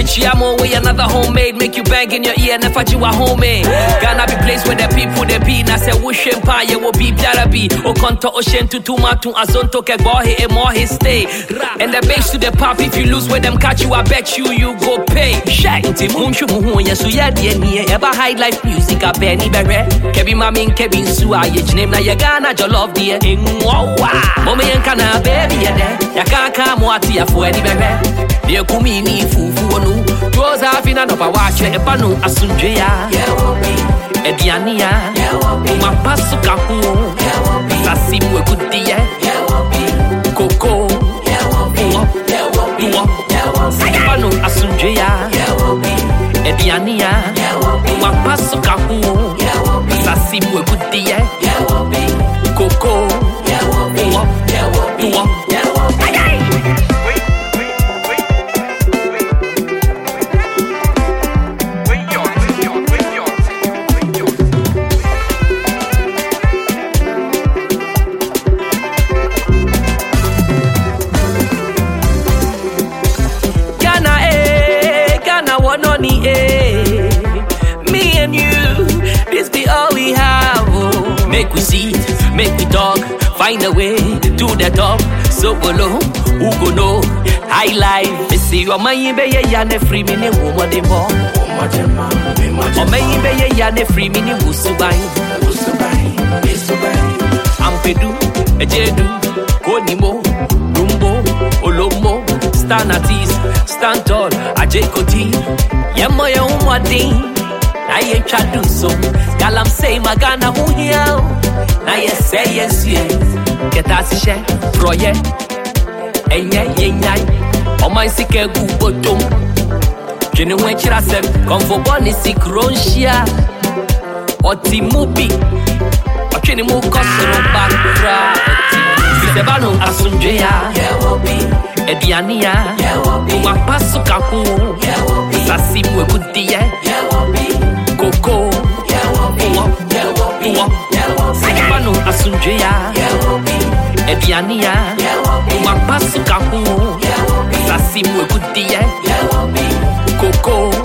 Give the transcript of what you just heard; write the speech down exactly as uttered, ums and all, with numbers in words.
Chiamo way another homemade, make you bang in your ear, never you a homemade. Ghana be place where the people they be. Na say wish empire will be piara be. O konto ocean to tumatu azonto ke bohe e mohe stay. And the base to the pop, if you lose where them catch you, I bet you you go pay. Shake ti munchu muhu ya suya die nie. Eba high life music a Benny Bere. Kebi mami kebi su a ye name na ya Ghana jo love die. Ngwa. Mama yankana baby ya de. Ya kaka mwati ya fu Eddie Bere. Ye kumi ni fufu onu. Rosa fina no pa watch e panu asunje ya. Ediania, uma passo kaku, sasi mwe kudie, koko, uwa, uwa, panu asunje ya. Ediania, uma passo kaku, sasi mwe kudie, koko, uwa, uwa. Me and you, this be all we have. Oh. Make we see, make we talk, find a way to the top. So go low, who go know? High life, me see your money be ya ne free me ne woman de mo. Oh me be ya ne free me ne wusubai. Ampedu, ejedu, konimo, rumbo, olomo, stanatis, stand tall, ajekoti. Yemo ya umwadin, na ye chadu so. Galam say magana hunyao, na ye say yes ye. Ketasishe, proye, enye ye nyai. Oma isike gubotom. Jene wenchira sem, konfoboni sikronshia. Oti mubi, ochini mukosoro bakra. Sebano asunje ya. Ediania, uma passo kaku, sasi mwe kudie, koko, uwa, uwa, sebano asunje ya. Ediania, uma passo kaku, sasi mwe kudie, koko.